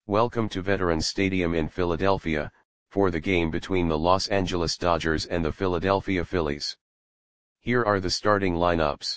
Welcome to Veterans Stadium in Philadelphia, for the game between the Los Angeles Dodgers and the Philadelphia Phillies. Here are the starting lineups.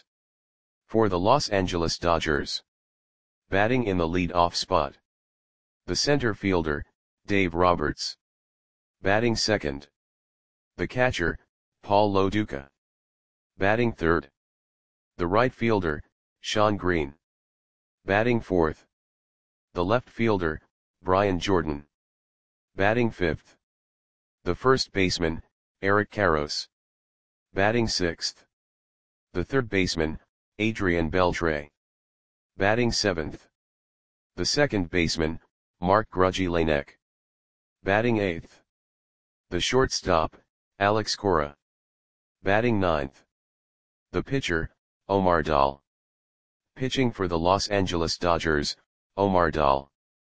For the Los Angeles Dodgers. Batting in the lead-off spot. The center fielder, Dave Roberts. Batting second. The catcher, Paul Lo Duca. Batting third. The right fielder, Shawn Green. Batting fourth. The left fielder, Brian Jordan. Batting fifth. The first baseman, Eric Karros. Batting sixth. The third baseman, Adrian Beltre. Batting seventh. The second baseman, Mark Grudzielanek. Batting eighth. The shortstop, Alex Cora. Batting ninth. The pitcher, Omar Dahl. Pitching for the Los Angeles Dodgers, Omar Dahl.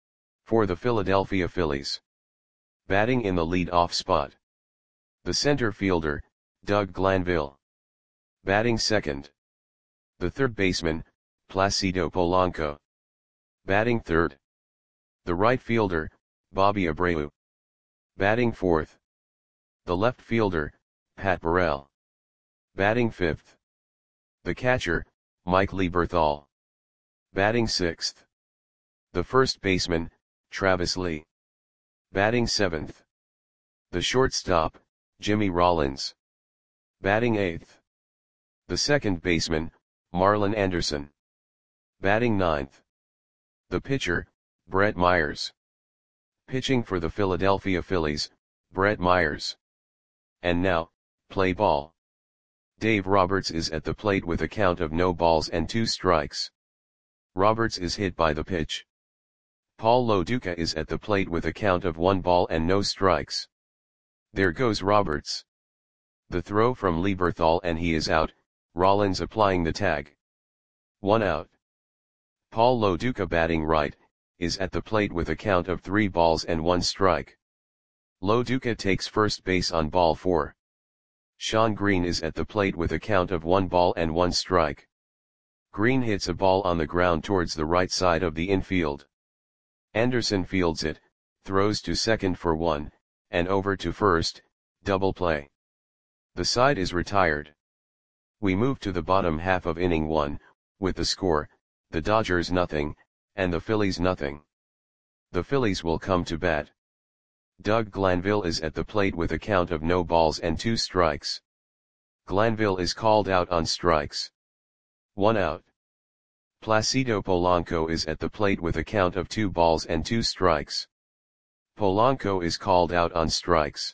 For the Philadelphia Phillies. Batting in the lead-off spot. The center fielder, Doug Glanville. Batting second. The third baseman, Placido Polanco. Batting third. The right fielder, Bobby Abreu. Batting fourth. The left fielder, Pat Burrell. Batting fifth. The catcher, Mike Lieberthal. Batting sixth. The first baseman, Travis Lee. Batting seventh. The shortstop, Jimmy Rollins. Batting eighth. The second baseman, Marlon Anderson. Batting ninth. The pitcher, Brett Myers. Pitching for the Philadelphia Phillies, Brett Myers. And now, play ball. Dave Roberts is at the plate with a count of no balls and 2 strikes. Roberts is hit by the pitch. Paul Lo Duca is at the plate with a count of 1 ball and no strikes. There goes Roberts. The throw from Lieberthal and he is out, Rollins applying the tag. 1 out. Paul Lo Duca batting right, is at the plate with a count of 3 balls and 1 strike. Lo Duca takes first base on ball 4. Shawn Green is at the plate with a count of 1 ball and 1 strike. Green hits a ball on the ground towards the right side of the infield. Anderson fields it, throws to second for 1, and over to first, double play. The side is retired. We move to the bottom half of inning 1, with the score, the Dodgers nothing, and the Phillies nothing. The Phillies will come to bat. Doug Glanville is at the plate with a count of no balls and 2 strikes. Glanville is called out on strikes. 1 out. Placido Polanco is at the plate with a count of 2 balls and 2 strikes. Polanco is called out on strikes.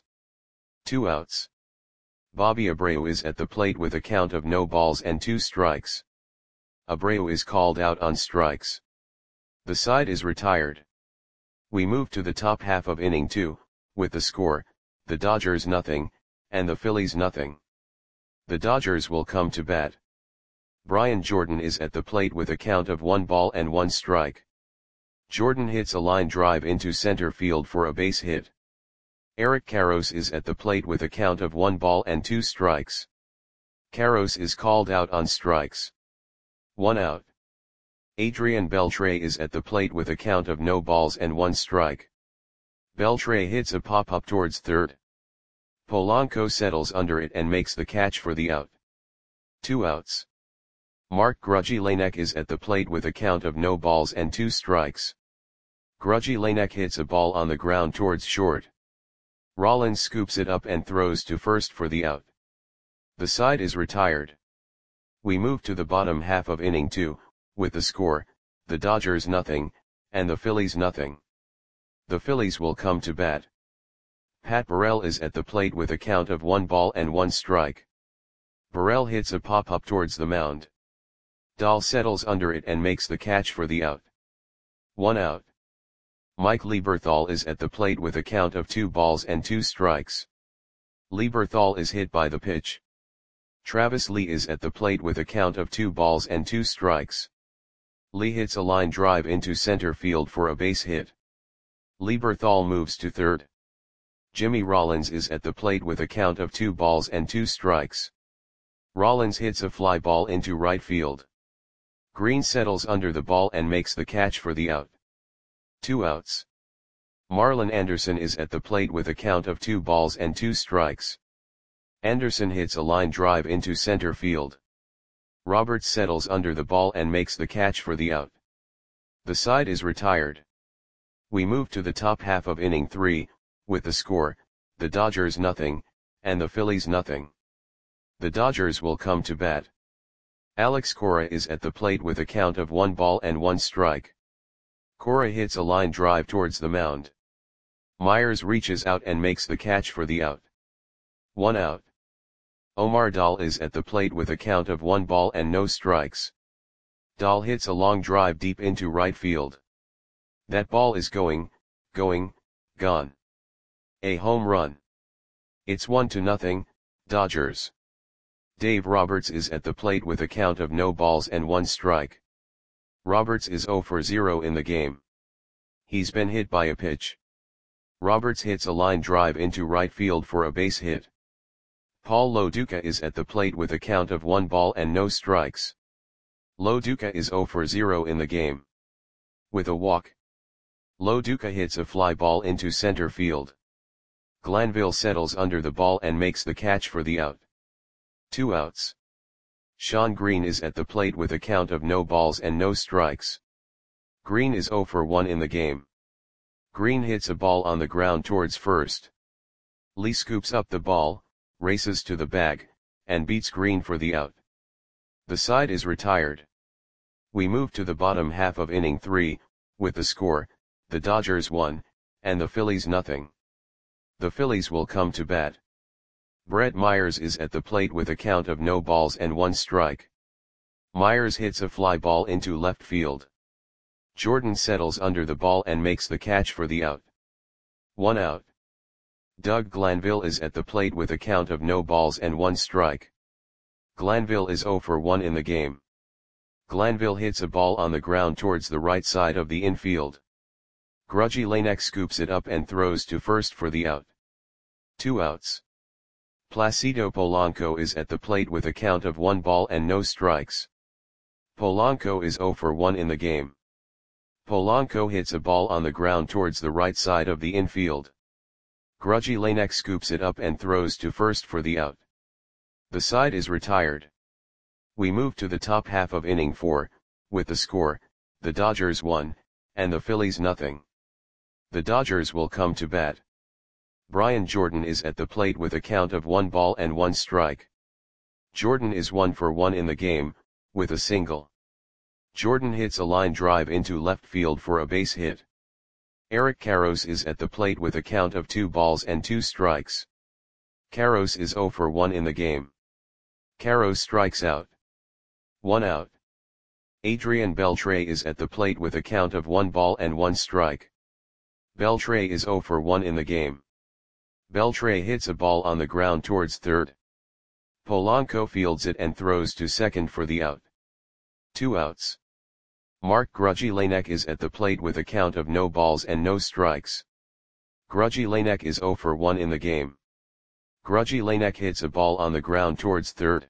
2 outs. Bobby Abreu is at the plate with a count of no balls and 2 strikes. Abreu is called out on strikes. The side is retired. We move to the top half of inning 2, with the score, the Dodgers nothing, and the Phillies nothing. The Dodgers will come to bat. Brian Jordan is at the plate with a count of 1 ball and 1 strike. Jordan hits a line drive into center field for a base hit. Eric Karros is at the plate with a count of 1 ball and 2 strikes. Karros is called out on strikes. 1 out. Adrian Beltre is at the plate with a count of no balls and 1 strike. Beltre hits a pop-up towards third. Polanco settles under it and makes the catch for the out. 2 outs. Mark Grudzielanek is at the plate with a count of no balls and 2 strikes. Grudzielanek hits a ball on the ground towards short. Rollins scoops it up and throws to first for the out. The side is retired. We move to the bottom half of inning 2, with the score, the Dodgers nothing, and the Phillies nothing. The Phillies will come to bat. Pat Burrell is at the plate with a count of 1 ball and 1 strike. Burrell hits a pop-up towards the mound. Dahl settles under it and makes the catch for the out. 1 out. Mike Lieberthal is at the plate with a count of 2 balls and 2 strikes. Lieberthal is hit by the pitch. Travis Lee is at the plate with a count of 2 balls and 2 strikes. Lee hits a line drive into center field for a base hit. Lieberthal moves to third. Jimmy Rollins is at the plate with a count of 2 balls and 2 strikes. Rollins hits a fly ball into right field. Green settles under the ball and makes the catch for the out. 2 outs. Marlon Anderson is at the plate with a count of 2 balls and 2 strikes. Anderson hits a line drive into center field. Roberts settles under the ball and makes the catch for the out. The side is retired. We move to the top half of inning 3, with the score, the Dodgers nothing, and the Phillies nothing. The Dodgers will come to bat. Alex Cora is at the plate with a count of 1 ball and 1 strike. Cora hits a line drive towards the mound. Myers reaches out and makes the catch for the out. 1 out. Omar Dahl is at the plate with a count of 1 ball and no strikes. Dahl hits a long drive deep into right field. That ball is going, gone. A home run. It's 1-0, Dodgers. Dave Roberts is at the plate with a count of no balls and 1 strike. Roberts is 0 for 0 in the game. He's been hit by a pitch. Roberts hits a line drive into right field for a base hit. Paul Lo Duca is at the plate with a count of 1 ball and no strikes. Lo Duca is 0 for 0 in the game. With a walk, Lo Duca hits a fly ball into center field. Glanville settles under the ball and makes the catch for the out. 2 outs. Sean Green is at the plate with a count of no balls and no strikes. Green is 0 for 1 in the game. Green hits a ball on the ground towards first. Lee scoops up the ball, races to the bag, and beats Green for the out. The side is retired. We move to the bottom half of inning 3, with the score, the Dodgers 1, and the Phillies nothing. The Phillies will come to bat. Brett Myers is at the plate with a count of no balls and 1 strike. Myers hits a fly ball into left field. Jordan settles under the ball and makes the catch for the out. 1 out. Doug Glanville is at the plate with a count of no balls and 1 strike. Glanville is 0 for 1 in the game. Glanville hits a ball on the ground towards the right side of the infield. Grudgy Lanek scoops it up and throws to first for the out. 2 outs. Placido Polanco is at the plate with a count of 1 ball and no strikes. Polanco is 0 for 1 in the game. Polanco hits a ball on the ground towards the right side of the infield. Grudgy Lanek scoops it up and throws to first for the out. The side is retired. We move to the top half of inning 4, with the score, the Dodgers 1, and the Phillies nothing. The Dodgers will come to bat. Brian Jordan is at the plate with a count of 1 ball and 1 strike. Jordan is 1 for 1 in the game, with a single. Jordan hits a line drive into left field for a base hit. Eric Karros is at the plate with a count of 2 balls and 2 strikes. Karros is 0 for 1 in the game. Karros strikes out. 1 out. Adrian Beltre is at the plate with a count of 1 ball and 1 strike. Beltre is 0 for 1 in the game. Beltre hits a ball on the ground towards third. Polanco fields it and throws to second for the out. 2 outs. Mark Grudgy Lanek is at the plate with a count of no balls and no strikes. Grudgy Lanek is 0 for 1 in the game. Grudgy Lanek hits a ball on the ground towards third.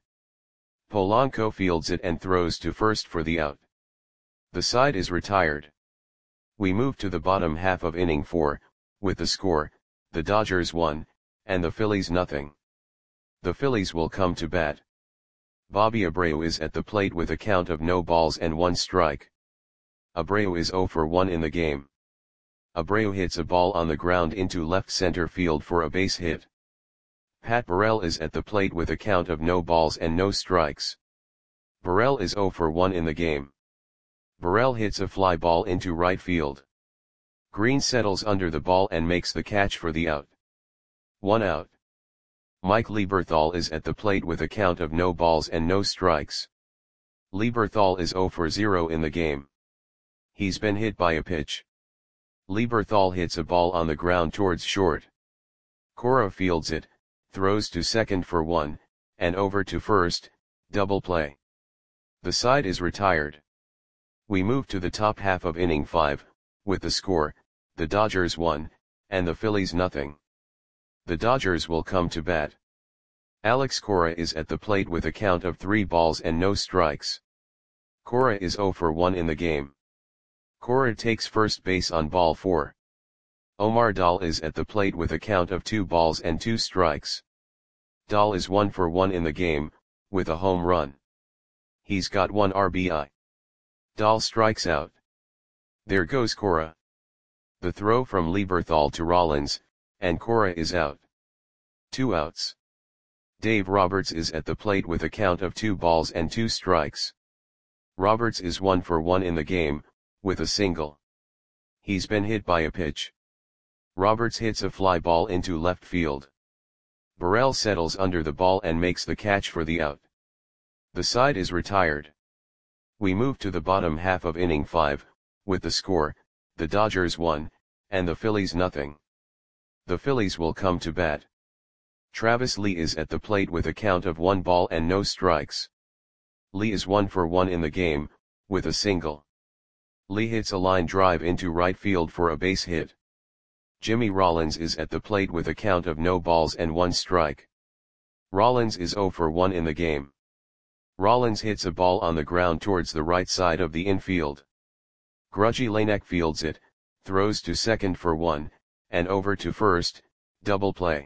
Polanco fields it and throws to first for the out. The side is retired. We move to the bottom half of inning 4, with the score, the Dodgers 1, and the Phillies nothing. The Phillies will come to bat. Bobby Abreu is at the plate with a count of no balls and 1 strike. Abreu is 0 for 1 in the game. Abreu hits a ball on the ground into left center field for a base hit. Pat Burrell is at the plate with a count of no balls and no strikes. Burrell is 0 for 1 in the game. Burrell hits a fly ball into right field. Green settles under the ball and makes the catch for the out. 1 out. Mike Lieberthal is at the plate with a count of no balls and no strikes. Lieberthal is 0 for 0 in the game. He's been hit by a pitch. Lieberthal hits a ball on the ground towards short. Cora fields it, throws to second for 1, and over to first, double play. The side is retired. We move to the top half of inning 5, with the score, the Dodgers 1, and the Phillies nothing. The Dodgers will come to bat. Alex Cora is at the plate with a count of 3 balls and no strikes. Cora is 0 for 1 in the game. Cora takes first base on ball 4. Omar Dal is at the plate with a count of 2 balls and 2 strikes. Dal is 1 for 1 in the game, with a home run. He's got 1 RBI. Dal strikes out. There goes Cora. The throw from Lieberthal to Rollins, and Cora is out. 2 outs. Dave Roberts is at the plate with a count of 2 balls and 2 strikes. Roberts is 1 for 1 in the game, with a single. He's been hit by a pitch. Roberts hits a fly ball into left field. Burrell settles under the ball and makes the catch for the out. The side is retired. We move to the bottom half of inning 5, with the score, the Dodgers 1, and the Phillies nothing. The Phillies will come to bat. Travis Lee is at the plate with a count of 1 ball and no strikes. Lee is 1 for 1 in the game, with a single. Lee hits a line drive into right field for a base hit. Jimmy Rollins is at the plate with a count of no balls and 1 strike. Rollins is 0 for 1 in the game. Rollins hits a ball on the ground towards the right side of the infield. Grudgy Lanek fields it, throws to second for 1, and over to first, double play.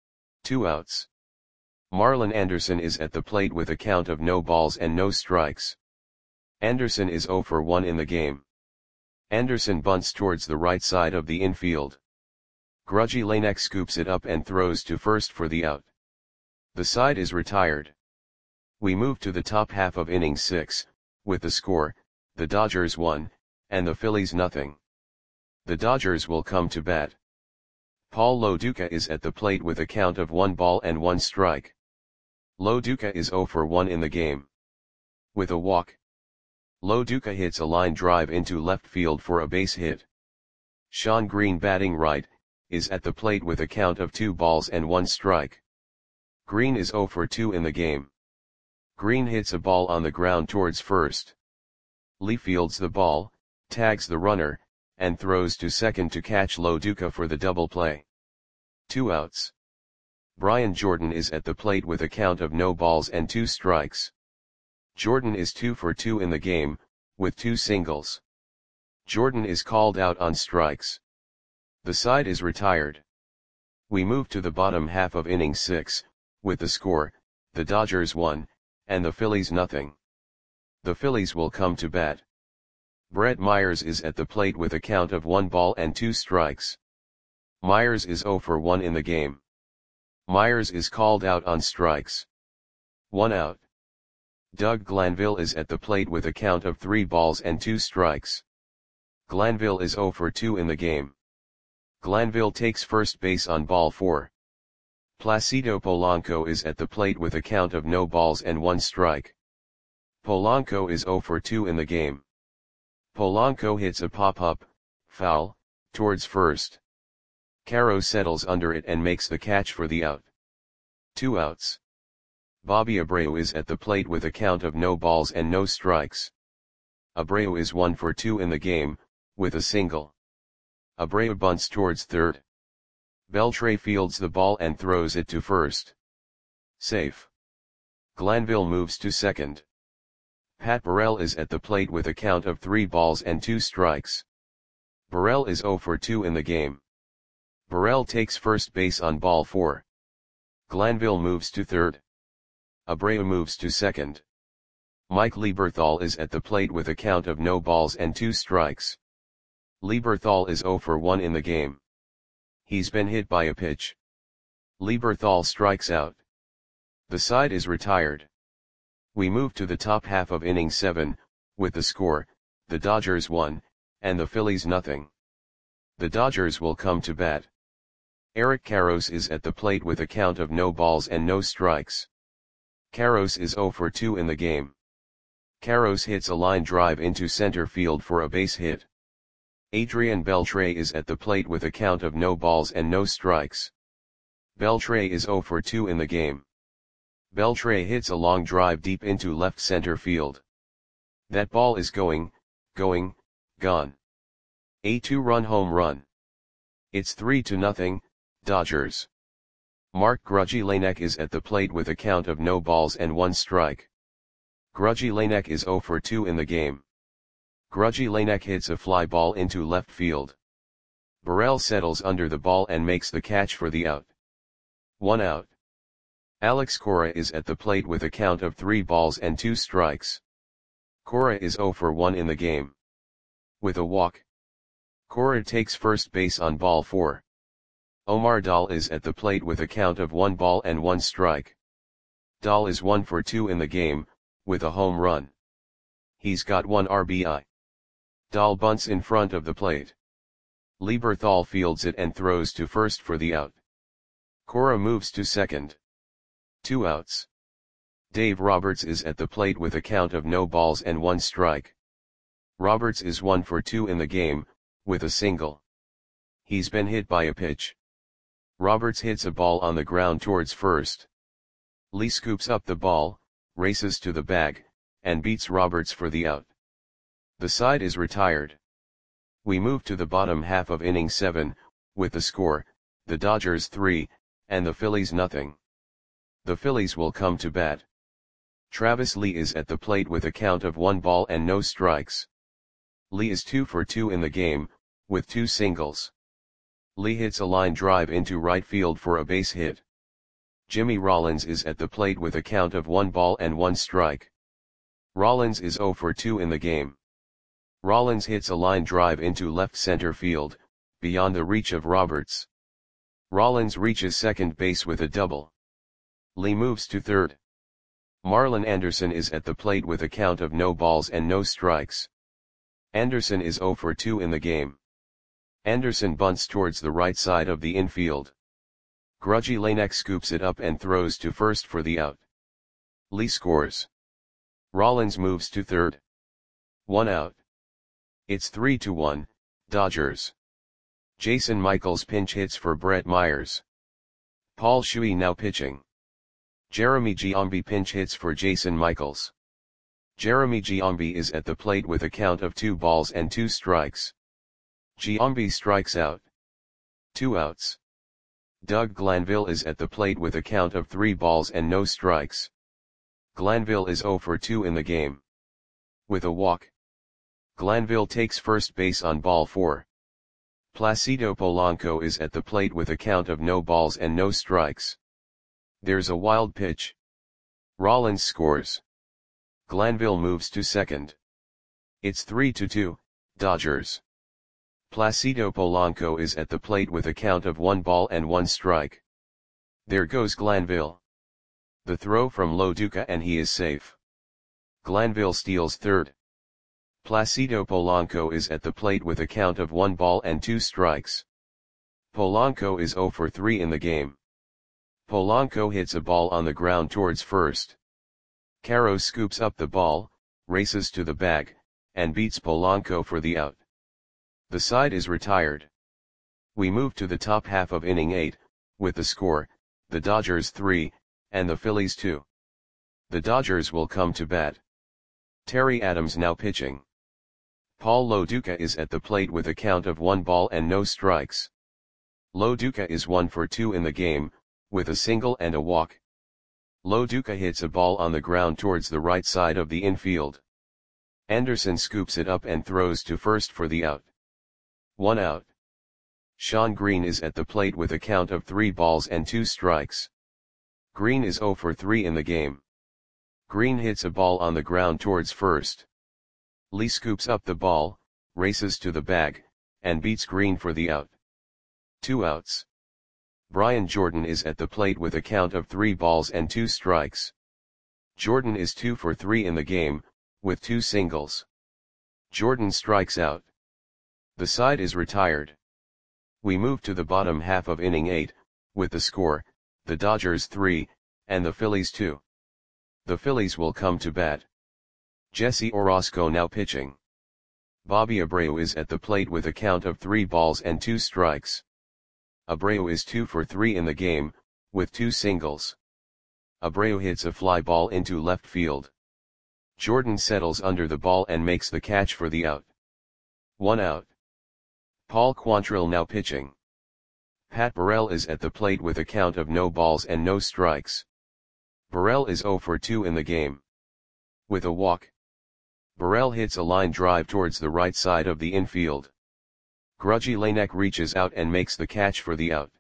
2 outs. Marlon Anderson is at the plate with a count of no balls and no strikes. Anderson is 0 for 1 in the game. Anderson bunts towards the right side of the infield. Grudgy Lanek scoops it up and throws to first for the out. The side is retired. We move to the top half of inning 6, with the score, the Dodgers 1, and the Phillies nothing. The Dodgers will come to bat. Paul Lo Duca is at the plate with a count of 1 ball and 1 strike. Lo Duca is 0 for 1 in the game. With a walk. Lo Duca hits a line drive into left field for a base hit. Sean Green, batting right, is at the plate with a count of 2 balls and 1 strike. Green is 0 for 2 in the game. Green hits a ball on the ground towards first. Lee fields the ball, tags the runner, and throws to second to catch Lo Duca for the double play. 2 outs. Brian Jordan is at the plate with a count of no balls and 2 strikes. Jordan is 2 for 2 in the game, with 2 singles. Jordan is called out on strikes. The side is retired. We move to the bottom half of inning 6, with the score, the Dodgers 1, and the Phillies nothing. The Phillies will come to bat. Brett Myers is at the plate with a count of 1 ball and 2 strikes. Myers is 0 for 1 in the game. Myers is called out on strikes. 1 out. Doug Glanville is at the plate with a count of 3 balls and 2 strikes. Glanville is 0 for 2 in the game. Glanville takes first base on ball 4. Placido Polanco is at the plate with a count of no balls and 1 strike. Polanco is 0 for 2 in the game. Polanco hits a pop-up, foul, towards first. Caro settles under it and makes the catch for the out. 2 outs. Bobby Abreu is at the plate with a count of no balls and no strikes. Abreu is 1 for 2 in the game, with a single. Abreu bunts towards third. Beltre fields the ball and throws it to first. Safe. Glanville moves to second. Pat Burrell is at the plate with a count of 3 balls and 2 strikes. Burrell is 0 for 2 in the game. Burrell takes first base on ball 4. Glanville moves to third. Abreu moves to second. Mike Lieberthal is at the plate with a count of no balls and 2 strikes. Lieberthal is 0 for 1 in the game. He's been hit by a pitch. Lieberthal strikes out. The side is retired. We move to the top half of inning 7, with the score, the Dodgers 1, and the Phillies nothing. The Dodgers will come to bat. Eric Karros is at the plate with a count of no balls and no strikes. Karros is 0 for 2 in the game. Karros hits a line drive into center field for a base hit. Adrian Beltre is at the plate with a count of no balls and no strikes. Beltre is 0 for 2 in the game. Beltre hits a long drive deep into left center field. That ball is going, gone. A 2-run home run. It's 3-0, Dodgers. Mark Grudgy Lanek is at the plate with a count of no balls and 1 strike. Grudgy Lanek is 0 for 2 in the game. Grudgy Lanek hits a fly ball into left field. Burrell settles under the ball and makes the catch for the out. 1 out. Alex Cora is at the plate with a count of 3 balls and 2 strikes. Cora is 0 for 1 in the game. With a walk, Cora takes first base on ball 4. Omar Dahl is at the plate with a count of 1 ball and 1 strike. Dahl is 1 for 2 in the game, with a home run. He's got 1 RBI. Dahl bunts in front of the plate. Lieberthal fields it and throws to first for the out. Cora moves to second. 2 outs. Dave Roberts is at the plate with a count of no balls and 1 strike. Roberts is 1 for 2 in the game, with a single. He's been hit by a pitch. Roberts hits a ball on the ground towards first. Lee scoops up the ball, races to the bag, and beats Roberts for the out. The side is retired. We move to the bottom half of inning 7, with the score, the Dodgers 3, and the Phillies nothing. The Phillies will come to bat. Travis Lee is at the plate with a count of 1 ball and no strikes. Lee is 2 for 2 in the game, with 2 singles. Lee hits a line drive into right field for a base hit. Jimmy Rollins is at the plate with a count of 1 ball and 1 strike. Rollins is 0 for 2 in the game. Rollins hits a line drive into left center field, beyond the reach of Roberts. Rollins reaches second base with a double. Lee moves to third. Marlon Anderson is at the plate with a count of no balls and no strikes. Anderson is 0 for 2 in the game. Anderson bunts towards the right side of the infield. Grudgy Lanek scoops it up and throws to first for the out. Lee scores. Rollins moves to third. 1 out. It's 3-1, Dodgers. Jason Michaels pinch hits for Brett Myers. Paul Shuey now pitching. Jeremy Giambi pinch hits for Jason Michaels. Jeremy Giambi is at the plate with a count of 2 balls and 2 strikes. Giambi strikes out. 2 outs. Doug Glanville is at the plate with a count of 3 balls and no strikes. Glanville is 0 for 2 in the game. With a walk, Glanville takes first base on ball 4. Placido Polanco is at the plate with a count of no balls and no strikes. There's a wild pitch. Rollins scores. Glanville moves to second. It's 3-2, Dodgers. Placido Polanco is at the plate with a count of 1 ball and 1 strike. There goes Glanville. The throw from Lo Duca and he is safe. Glanville steals third. Placido Polanco is at the plate with a count of 1 ball and 2 strikes. Polanco is 0 for 3 in the game. Polanco hits a ball on the ground towards first. Caro scoops up the ball, races to the bag, and beats Polanco for the out. The side is retired. We move to the top half of inning 8, with the score, the Dodgers 3, and the Phillies 2. The Dodgers will come to bat. Terry Adams now pitching. Paul Lo Duca is at the plate with a count of 1 ball and no strikes. Lo Duca is 1 for 2 in the game, with a single and a walk. Lo Duca hits a ball on the ground towards the right side of the infield. Anderson scoops it up and throws to first for the out. 1 out. Sean Green is at the plate with a count of 3 balls and 2 strikes. Green is 0 for 3 in the game. Green hits a ball on the ground towards first. Lee scoops up the ball, races to the bag, and beats Green for the out. 2 outs. Brian Jordan is at the plate with a count of 3 balls and 2 strikes. Jordan is 2 for 3 in the game, with 2 singles. Jordan strikes out. The side is retired. We move to the bottom half of inning 8, with the score, the Dodgers 3, and the Phillies 2. The Phillies will come to bat. Jesse Orosco now pitching. Bobby Abreu is at the plate with a count of 3 balls and 2 strikes. Abreu is 2 for 3 in the game, with 2 singles. Abreu hits a fly ball into left field. Jordan settles under the ball and makes the catch for the out. 1 out. Paul Quantrill now pitching. Pat Burrell is at the plate with a count of no balls and no strikes. Burrell is 0 for 2 in the game. With a walk, Burrell hits a line drive towards the right side of the infield. Grudgy Lanek reaches out and makes the catch for the out.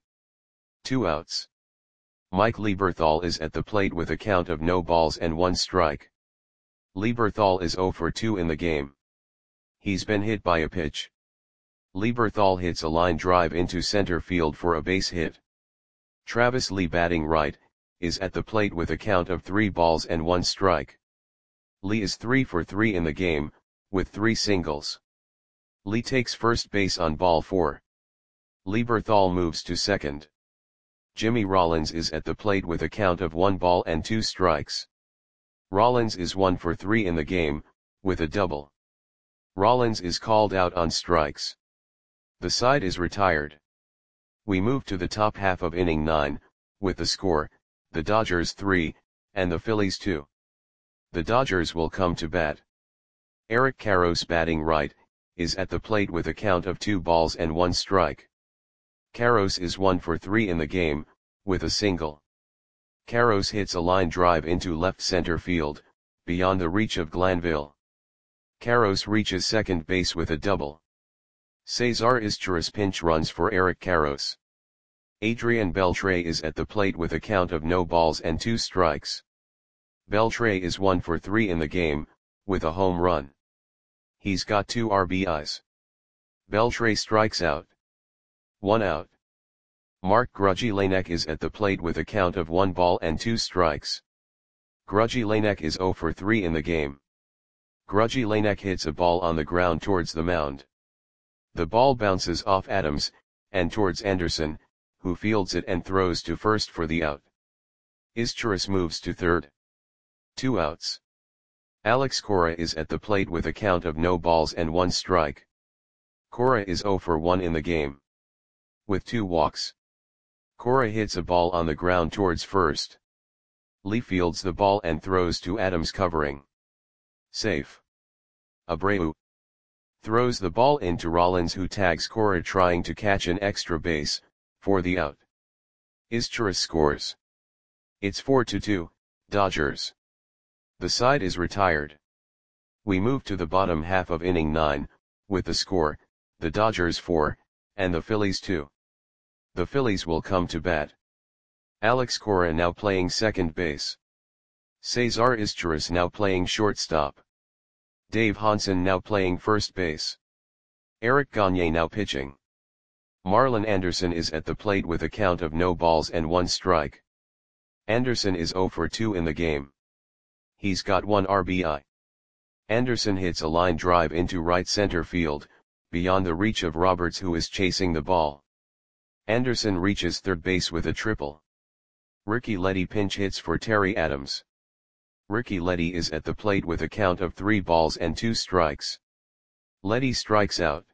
2 outs. Mike Lieberthal is at the plate with a count of no balls and 1 strike. Lieberthal is 0 for 2 in the game. He's been hit by a pitch. Lieberthal hits a line drive into center field for a base hit. Travis Lee, batting right, is at the plate with a count of 3 balls and 1 strike. Lee is 3 for 3 in the game, with 3 singles. Lee takes first base on ball 4. Lieberthal moves to second. Jimmy Rollins is at the plate with a count of 1 ball and 2 strikes. Rollins is 1 for 3 in the game, with a double. Rollins is called out on strikes. The side is retired. We move to the top half of inning 9, with the score, the Dodgers 3, and the Phillies 2. The Dodgers will come to bat. Eric Karros, batting right, is at the plate with a count of 2 balls and 1 strike. Karros is 1 for 3 in the game, with a single. Karros hits a line drive into left center field, beyond the reach of Glanville. Karros reaches second base with a double. Cesar Izturis pinch runs for Eric Karros. Adrian Beltre is at the plate with a count of no balls and 2 strikes. Beltre is 1 for 3 in the game, with a home run. He's got 2 RBIs. Beltre strikes out. 1 out. Mark Grudgy Lanek is at the plate with a count of 1 ball and 2 strikes. Grudgy Lanek is 0 for 3 in the game. Grudgy Lanek hits a ball on the ground towards the mound. The ball bounces off Adams, and towards Anderson, who fields it and throws to first for the out. Izturis moves to third. 2 outs. Alex Cora is at the plate with a count of no balls and 1 strike. Cora is 0 for 1 in the game. With 2 walks. Cora hits a ball on the ground towards first. Lee fields the ball and throws to Adams covering. Safe. Abreu throws the ball into Rollins, who tags Cora trying to catch an extra base, for the out. Izturis scores. It's 4-2, Dodgers. The side is retired. We move to the bottom half of inning 9, with the score, the Dodgers 4, and the Phillies 2. The Phillies will come to bat. Alex Cora now playing second base. Cesar Izturis now playing shortstop. Dave Hansen now playing first base. Eric Gagne now pitching. Marlon Anderson is at the plate with a count of no balls and 1 strike. Anderson is 0 for 2 in the game. He's got 1 RBI. Anderson hits a line drive into right center field, beyond the reach of Roberts, who is chasing the ball. Anderson reaches third base with a triple. Ricky Leddy pinch hits for Terry Adams. Ricky Leddy is at the plate with a count of 3 balls and 2 strikes. Leddy strikes out.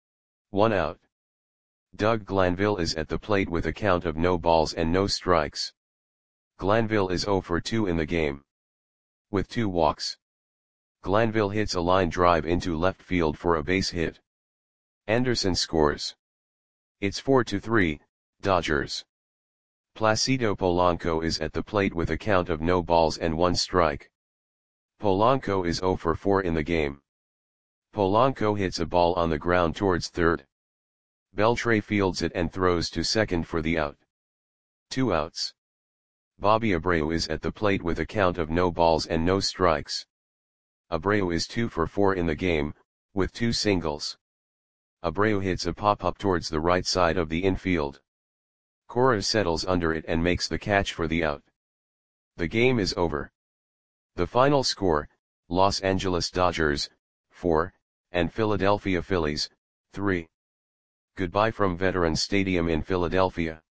1 out. Doug Glanville is at the plate with a count of no balls and no strikes. Glanville is 0 for 2 in the game. With 2 walks. Glanville hits a line drive into left field for a base hit. Anderson scores. It's 4-3, Dodgers. Placido Polanco is at the plate with a count of no balls and 1 strike. Polanco is 0 for 4 in the game. Polanco hits a ball on the ground towards third. Beltre fields it and throws to second for the out. 2 outs. Bobby Abreu is at the plate with a count of no balls and no strikes. Abreu is 2 for 4 in the game, with 2 singles. Abreu hits a pop-up towards the right side of the infield. Cora settles under it and makes the catch for the out. The game is over. The final score, Los Angeles Dodgers, 4, and Philadelphia Phillies, 3. Goodbye from Veterans Stadium in Philadelphia.